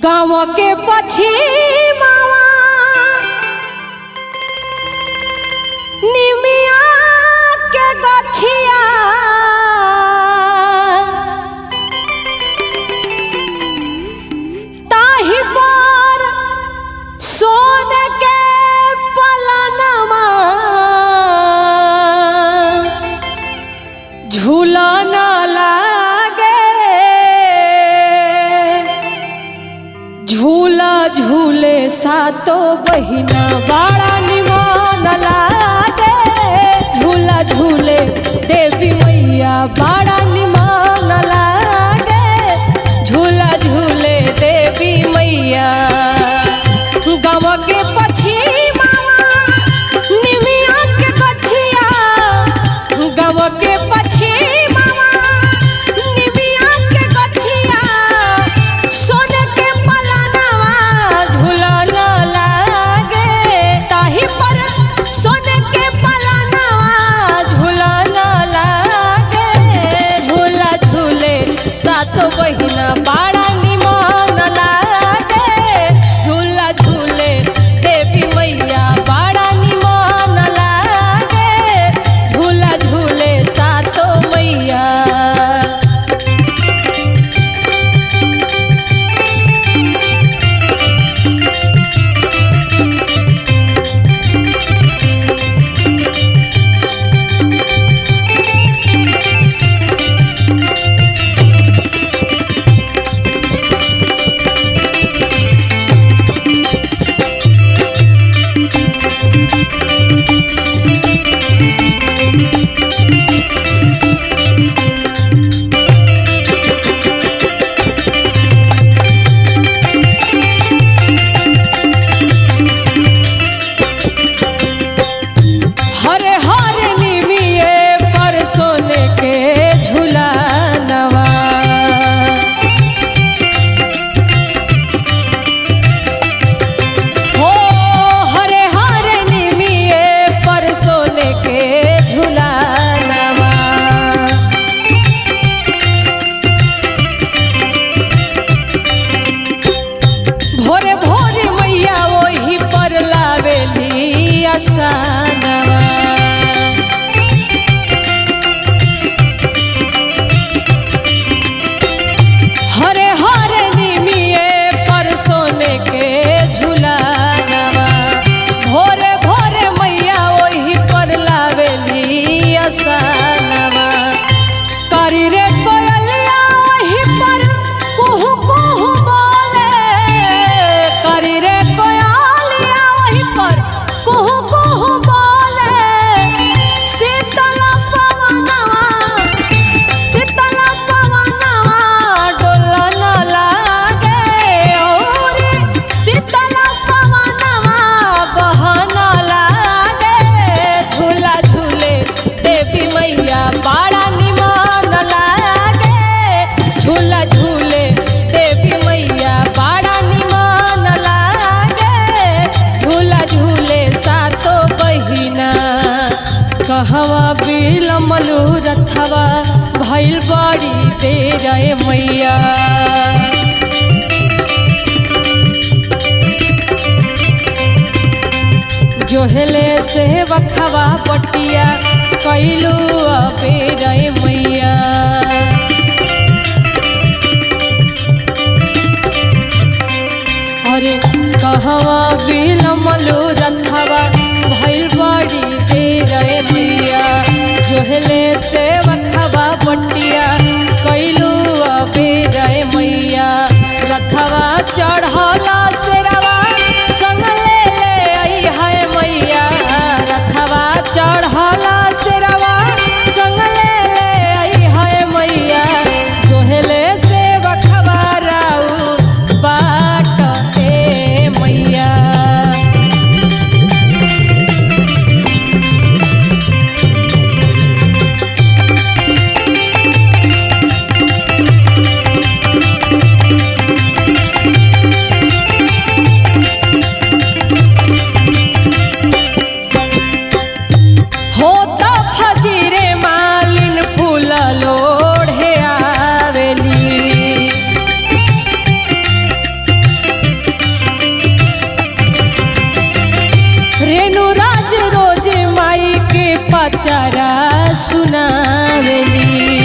गाँव के पछिमावा निमिया के गछिया ताही पर सोन के पलनमा झूलन लागे झूला झूले सातो बहिना बड़ा निमन लागे झूला झूले देवी मैया बड़ा निमन लागे झूला झूले देवी मैया। गाँव के पछिमावा निमिया के गछिया गाँव के पछिमावा निमिया के गछिया सोन के पलनवा झूलन लागे ताही पर सोन के पलनवा झूलन लागे झूला झूले सातो बहिना बड़ा निमन लागे झूला झूले देवी मैया बड़ा निमन लागे झूला झूले सातो मैया। हरे हरे निमिये पर सोने के झूलनवा हो हरे हरे निमिये पर सोने के झूलनवा भोरे भोरे मैया वही पर लावेली आसनवा हरे हरे निमिये पर सोने के झूलनवा भोरे भोरे मैया वही पर लावेली आसनवा करी रे कोयलिया वही पर कुहू कुहू बोले करी रे कोयलिया वही पर कुहू कुहू बोले शीतल पवनवा डोलन लागे और शीतल पवनवा बहन लागे झूला झूले देवी मैया बड़ा निमन लागे झूला झूले देवी मैया बड़ा निमन लागे झूला झूले सातो बहिना। कहवा बिलमलू रथवा भइल बड़ी देर मैया जोहले से बखवा पटिया कैलू अबेर मैया। अरे कहवा बिलमलू रथवा भइल बड़ी देर मैया जोहले से बखवा पटिया कैलू अबेर मैया। रथवा चढ़ला शेरवा संग ले आई है मैया रथवा चढ़ला शेरवा संग ले आई है मैया जोहले से बखवा राऊ बाट ए मैया। पचारा सुनावेली।